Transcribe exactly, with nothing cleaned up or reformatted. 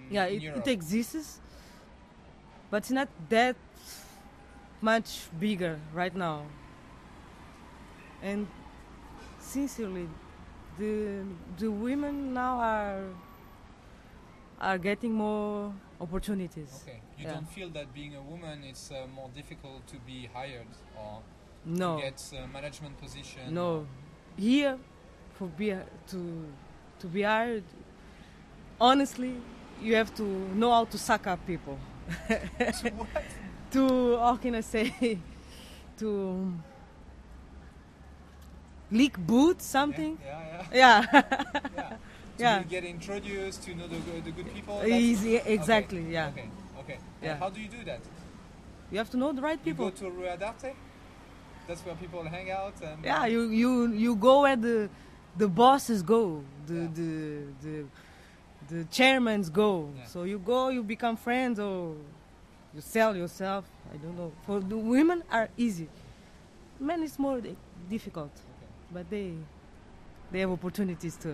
Yeah, in it, Europe. it exists, but it's not that much bigger right now. And sincerely, the the women now are are getting more opportunities. Okay. You Yeah. don't feel that being a woman it's uh, more difficult to be hired or No, to get a management position? no. Here, for be to to be hired, honestly, you have to know how to suck up people. To what? To how can I say? To leak boot something. Yeah, yeah, Yeah. yeah. yeah. To Yeah. be, get introduced to know the, good- the good people. Easy, that's- exactly. Okay. Yeah. Okay. Okay. Yeah. And how do you do that? You have to know the right You people. go to Rua d'Arte? That's where people hang out and Yeah, you, you you go where the the bosses go, the Yeah. the the the chairmans go. Yeah. So you go, you become friends, or you sell yourself. I don't know. For the women are easy. Men is more di- difficult, Okay. but they they have opportunities too.